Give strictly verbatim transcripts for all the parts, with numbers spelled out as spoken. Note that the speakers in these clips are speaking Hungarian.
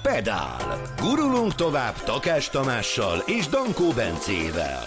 Pedál. Gurulunk tovább Takás Tamással és Dankó Bencével.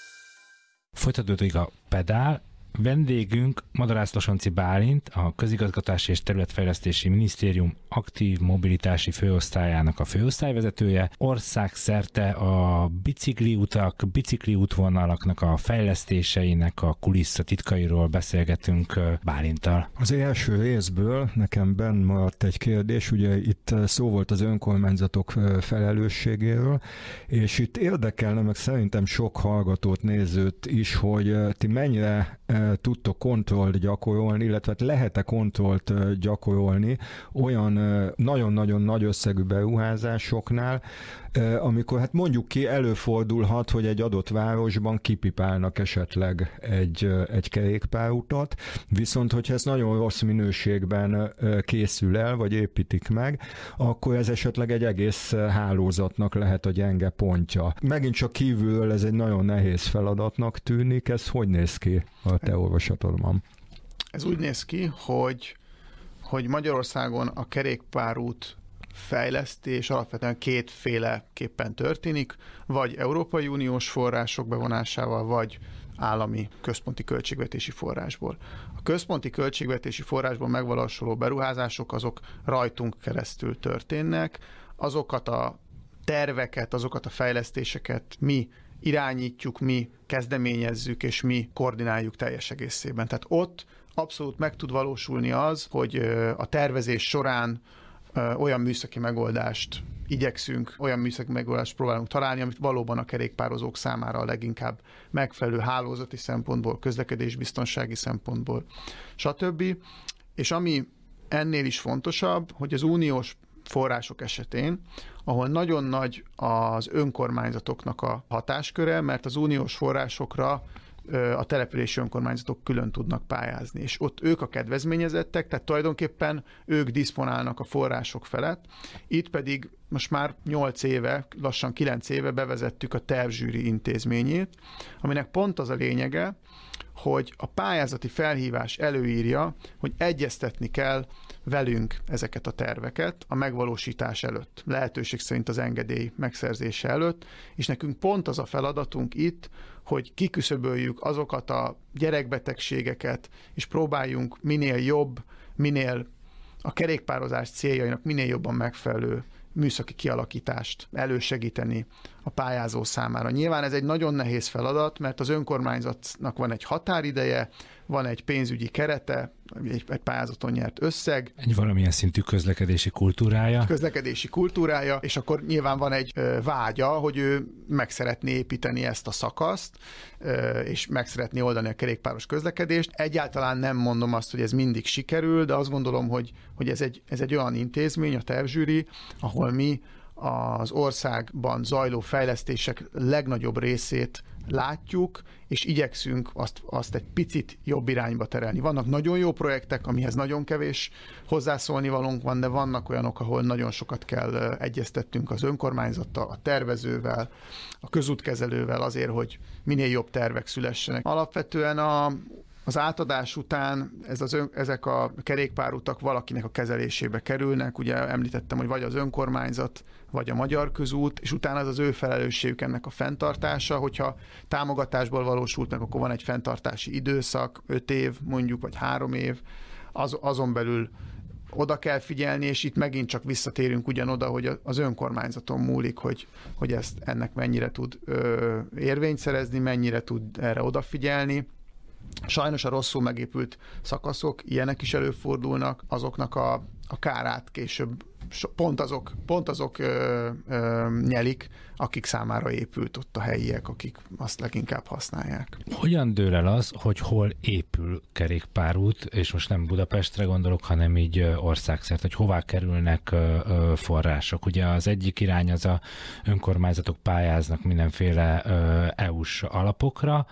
Folytatódik a Pedál. Vendégünk Madarász Losonczy Bálint, a Közigazgatási és Területfejlesztési Minisztérium aktív mobilitási főosztályának a főosztályvezetője. Országszerte a bicikliutak, bicikliútvonalaknak a fejlesztéseinek a kulisszatitkairól beszélgetünk Bálinttal. Az első részből nekem benn maradt egy kérdés, ugye itt szó volt az önkormányzatok felelősségéről, és itt érdekelne meg szerintem sok hallgatót, nézőt is, hogy ti mennyire tudtok kontrollt gyakorolni, illetve lehet-e kontrollt gyakorolni olyan nagyon-nagyon nagy összegű beruházásoknál, amikor hát mondjuk ki előfordulhat, hogy egy adott városban kipipálnak esetleg egy, egy kerékpárutat, viszont hogyha ez nagyon rossz minőségben készül el, vagy építik meg, akkor ez esetleg egy egész hálózatnak lehet a gyenge pontja. Megint csak kívülről ez egy nagyon nehéz feladatnak tűnik, ez hogy néz ki a te olvasatodban? Ez úgy néz ki, hogy, hogy Magyarországon a kerékpárút fejlesztés alapvetően kétféleképpen történik, vagy Európai Uniós források bevonásával, vagy állami központi költségvetési forrásból. A központi költségvetési forrásból megvalósuló beruházások azok rajtunk keresztül történnek, azokat a terveket, azokat a fejlesztéseket mi irányítjuk, mi kezdeményezzük, és mi koordináljuk teljes egészében. Tehát ott abszolút meg tud valósulni az, hogy a tervezés során olyan műszaki megoldást igyekszünk, olyan műszaki megoldást próbálunk találni, amit valóban a kerékpározók számára a leginkább megfelelő hálózati szempontból, közlekedésbiztonsági szempontból, stb. És ami ennél is fontosabb, hogy az uniós források esetén, ahol nagyon nagy az önkormányzatoknak a hatásköre, mert az uniós forrásokra a települési önkormányzatok külön tudnak pályázni, és ott ők a kedvezményezettek, tehát tulajdonképpen ők diszponálnak a források felett. Itt pedig most már nyolc éve, lassan kilenc éve bevezettük a tervzsűri intézményét, aminek pont az a lényege, hogy a pályázati felhívás előírja, hogy egyeztetni kell velünk ezeket a terveket a megvalósítás előtt, lehetőség szerint az engedély megszerzése előtt, és nekünk pont az a feladatunk itt, hogy kiküszöböljük azokat a gyerekbetegségeket, és próbáljunk minél jobb, minél a kerékpározás céljainak minél jobban megfelelő műszaki kialakítást elősegíteni a pályázó számára. Nyilván ez egy nagyon nehéz feladat, mert az önkormányzatnak van egy határideje, van egy pénzügyi kerete, egy, egy pályázaton nyert összeg. Egy valamilyen szintű közlekedési kultúrája. Közlekedési kultúrája, és akkor nyilván van egy ö, vágya, hogy ő meg szeretné építeni ezt a szakaszt, ö, és meg szeretné oldani a kerékpáros közlekedést. Egyáltalán nem mondom azt, hogy ez mindig sikerül, de azt gondolom, hogy, hogy ez, egy, ez egy olyan intézmény, a tervzsűri, ahol mi az országban zajló fejlesztések legnagyobb részét látjuk, és igyekszünk azt, azt egy picit jobb irányba terelni. Vannak nagyon jó projektek, amihez nagyon kevés hozzászólni valónk van, de vannak olyanok, ahol nagyon sokat kell egyeztettünk az önkormányzattal, a tervezővel, a közútkezelővel azért, hogy minél jobb tervek szülessenek. Alapvetően a Az átadás után ez az ön, ezek a kerékpárutak valakinek a kezelésébe kerülnek, ugye említettem, hogy vagy az önkormányzat, vagy a Magyar Közút, és utána az az ő felelősségük ennek a fenntartása, hogyha támogatásból valósult meg, akkor van egy fenntartási időszak, öt év mondjuk, vagy három év, az, azon belül oda kell figyelni, és itt megint csak visszatérünk ugyanoda, hogy az önkormányzaton múlik, hogy, hogy ezt ennek mennyire tud ö, érvényt szerezni, mennyire tud erre odafigyelni. Sajnos a rosszul megépült szakaszok, ilyenek is előfordulnak, azoknak a, a kárát később pont azok, pont azok ö, ö, nyelik, akik számára épült ott a helyiek, akik azt leginkább használják. Hogyan dől el az, hogy hol épül kerékpárút, és most nem Budapestre gondolok, hanem így országszerte, hogy hová kerülnek források? Ugye az egyik irány az a önkormányzatok pályáznak mindenféle é u-s alapokra,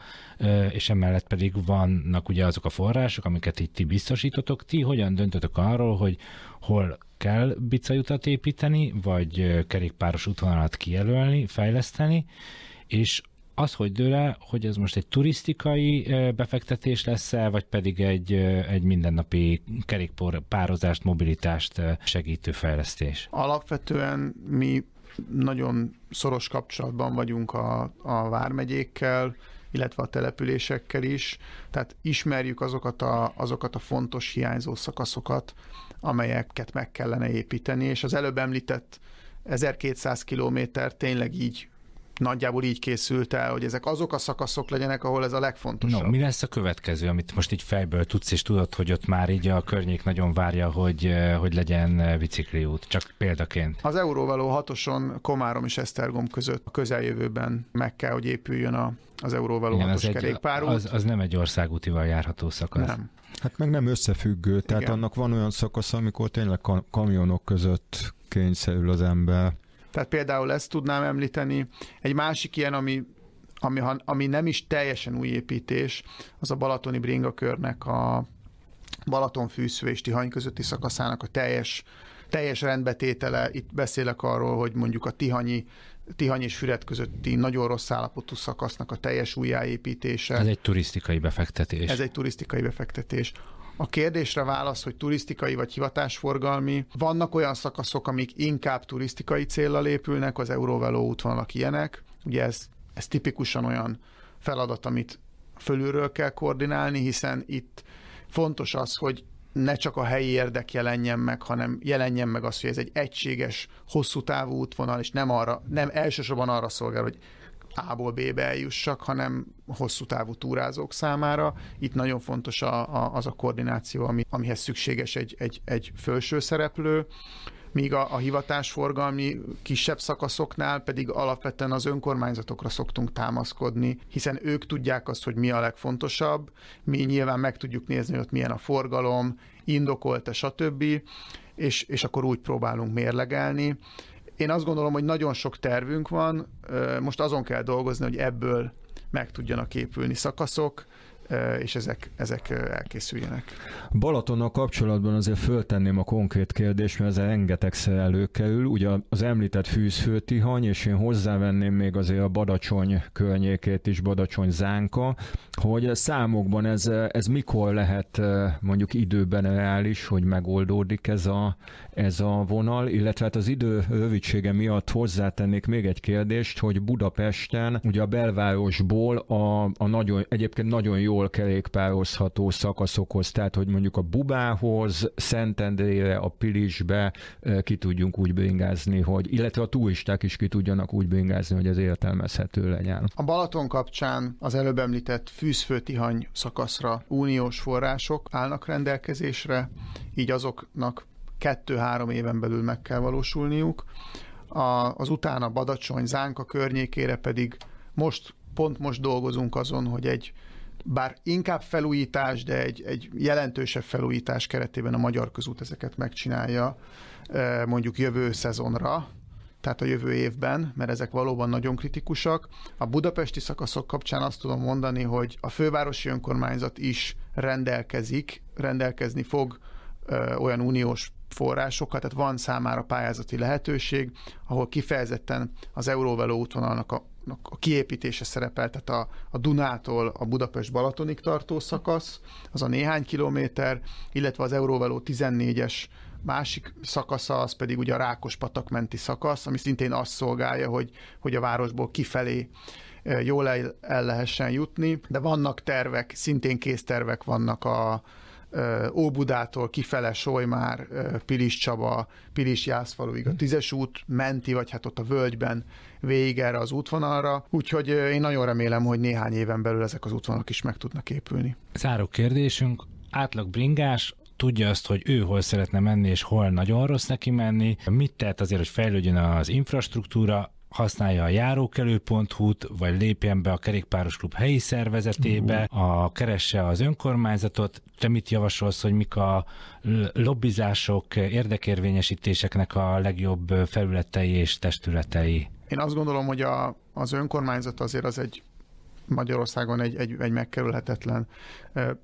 és emellett pedig vannak ugye azok a források, amiket itt ti biztosítotok. Ti hogyan döntötök arról, hogy hol kell bicajutat építeni, vagy kerékpáros útvonalat kijelölni, fejleszteni, és Az, hogy dől el, hogy ez most egy turisztikai befektetés lesz-e, vagy pedig egy, egy mindennapi kerékpározást, mobilitást segítő fejlesztés? Alapvetően mi nagyon szoros kapcsolatban vagyunk a, a vármegyékkel, illetve a településekkel is, tehát ismerjük azokat a, azokat a fontos hiányzó szakaszokat, amelyeket meg kellene építeni, és az előbb említett ezerkétszáz kilométer tényleg így, nagyjából így készült el, hogy ezek azok a szakaszok legyenek, ahol ez a legfontosabb. No, mi lesz a következő, amit most így fejből tudsz, és tudod, hogy ott már így a környék nagyon várja, hogy, hogy legyen bicikliút, csak példaként. Az Euróvaló hatoson Komárom és Esztergom között a közeljövőben meg kell, hogy épüljön a, az Euróvaló Igen, hatos az kerékpárút. Az, az nem egy országútival járható szakasz. Nem. Hát meg nem összefüggő, tehát Igen. annak van olyan szakasz, amikor tényleg kamionok között kényszerül az ember. Tehát például ezt tudnám említeni. Egy másik ilyen, ami, ami, ami nem is teljesen új építés, az a balatoni bringakörnek a Balatonfűsző és Tihany közötti szakaszának a teljes, teljes rendbetétele. Itt beszélek arról, hogy mondjuk a Tihanyi, Tihany és Füred közötti nagyon rossz állapotú szakasznak a teljes újjáépítése. Ez egy turisztikai befektetés. Ez egy turisztikai befektetés. A kérdésre válasz, hogy turisztikai vagy hivatásforgalmi. Vannak olyan szakaszok, amik inkább turisztikai céllal épülnek, az Euróveló útvonalak ilyenek. Ugye ez, ez tipikusan olyan feladat, amit fölülről kell koordinálni, hiszen itt fontos az, hogy ne csak a helyi érdek jelenjen meg, hanem jelenjen meg az, hogy ez egy egységes, hosszú távú útvonal, és nem, arra, nem elsősorban arra szolgál, hogy A-ból B-be eljussak, hanem hosszú távú túrázók számára. Itt nagyon fontos a, a, az a koordináció, ami, amihez szükséges egy, egy, egy felső szereplő, míg a, a hivatásforgalmi kisebb szakaszoknál pedig alapvetően az önkormányzatokra szoktunk támaszkodni, hiszen ők tudják azt, hogy mi a legfontosabb, mi nyilván meg tudjuk nézni, hogy ott milyen a forgalom, indokolt-e, stb., és, és akkor úgy próbálunk mérlegelni. Én azt gondolom, hogy nagyon sok tervünk van, most azon kell dolgozni, hogy ebből meg tudjanak épülni szakaszok, és ezek, ezek elkészüljenek. Balatonnal kapcsolatban azért föltenném a konkrét kérdést, mert ez rengetegszer előkerül. Ugye az említett Fűzfő-Tihany, és én hozzávenném még azért a Badacsony környékét is, Badacsony-Zánka, hogy számokban ez, ez mikor lehet mondjuk időben reális, hogy megoldódik ez a, ez a vonal, illetve hát az idő rövidsége miatt hozzátennék még egy kérdést, hogy Budapesten ugye a belvárosból a, a nagyon, egyébként nagyon jól kerékpározható szakaszokhoz, tehát hogy mondjuk a Bubához, Szentendrére, a Pilisbe ki tudjunk úgy bringázni, hogy, illetve a turisták is ki tudjanak úgy bringázni, hogy ez értelmezhető legyen. A Balaton kapcsán az előbb említett Fűzfő-Tihany szakaszra uniós források állnak rendelkezésre, így azoknak kettő-három éven belül meg kell valósulniuk. A, az utána Badacsony-Zánka környékére pedig most, pont most dolgozunk azon, hogy egy bár inkább felújítás, de egy, egy jelentősebb felújítás keretében a Magyar Közút ezeket megcsinálja mondjuk jövő szezonra, tehát a jövő évben, mert ezek valóban nagyon kritikusak. A budapesti szakaszok kapcsán azt tudom mondani, hogy a fővárosi önkormányzat is rendelkezik, rendelkezni fog ö, olyan uniós forrásokat, tehát van számára pályázati lehetőség, ahol kifejezetten az Euróveló útvonalnak a a kiépítése szerepel, tehát a, a Dunától a Budapest-Balatonig tartó szakasz, az a néhány kilométer, illetve az Euróveló tizennégyes másik szakasza, az pedig ugye a Rákospatak menti szakasz, ami szintén azt szolgálja, hogy, hogy a városból kifelé jól el, el lehessen jutni, de vannak tervek, szintén késztervek vannak a Óbudától kifele Solymár, Pilis-Csaba, Pilis-Jászfaluig a tízes út menti, vagy hát ott a völgyben végig erre az útvonalra. Úgyhogy én nagyon remélem, hogy néhány éven belül ezek az útvonalak is meg tudnak épülni. Záró kérdésünk, átlag bringás tudja azt, hogy ő hol szeretne menni, és hol nagyon rossz neki menni. Mit tehet azért, hogy fejlődjön az infrastruktúra, használja a járókelő pont hu-t, vagy lépjen be a Kerékpáros Klub helyi szervezetébe, a keresse az önkormányzatot. Te mit javasolsz, hogy mik a lobbizások, érdekérvényesítéseknek a legjobb felületei és testületei? Én azt gondolom, hogy a, az önkormányzat azért az egy Magyarországon egy, egy, egy megkerülhetetlen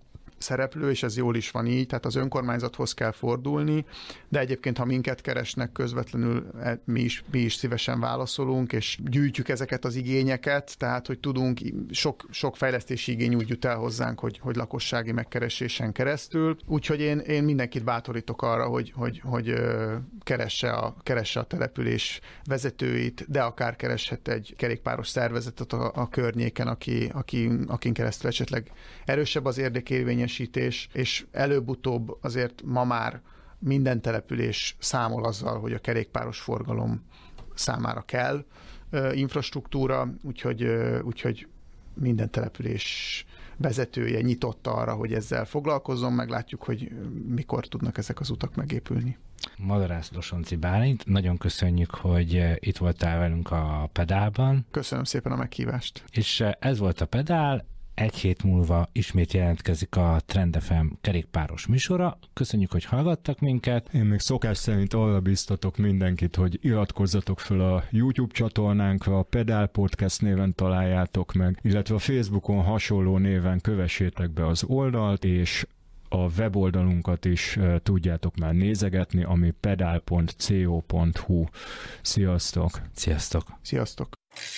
szereplő, és ez jól is van így, tehát az önkormányzathoz kell fordulni, de egyébként, ha minket keresnek közvetlenül, mi is, mi is szívesen válaszolunk, és gyűjtjük ezeket az igényeket, tehát, hogy tudunk, sok, sok fejlesztési igény úgy jut el hozzánk, hogy, hogy lakossági megkeresésen keresztül. Úgyhogy én, én mindenkit bátorítok arra, hogy, hogy, hogy keresse, a, keresse a település vezetőit, de akár kereshet egy kerékpáros szervezetet a, a környéken, aki, aki, akin keresztül esetleg erősebb az érdekérvényesítés, és előbb-utóbb azért ma már minden település számol azzal, hogy a kerékpáros forgalom számára kell infrastruktúra, úgyhogy, úgyhogy minden település vezetője nyitott arra, hogy ezzel foglalkozzon, meglátjuk, hogy mikor tudnak ezek az utak megépülni. Madarász Losonci Bálint, nagyon köszönjük, hogy itt voltál velünk a Pedálban. Köszönöm szépen a meghívást. És ez volt a Pedál, egy hét múlva ismét jelentkezik a Trend ef em kerékpáros műsora. Köszönjük, hogy hallgattak minket. Én még szokás szerint arra biztatok mindenkit, hogy iratkozzatok fel a YouTube csatornánkra, a Pedál Podcast néven találjátok meg, illetve a Facebookon hasonló néven kövessétek be az oldalt, és a weboldalunkat is uh, tudjátok már nézegetni, ami pedál pont co pont hu. Sziasztok! Sziasztok! Sziasztok!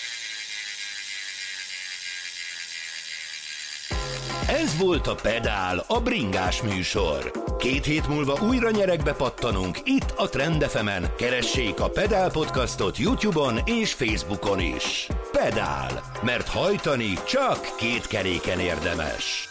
Ez volt a Pedál, a bringás műsor. Két hét múlva újra nyeregbe pattanunk itt a Trend ef emen. Keressék a Pedál podcastot YouTube-on és Facebookon is. Pedál, mert hajtani csak két keréken érdemes.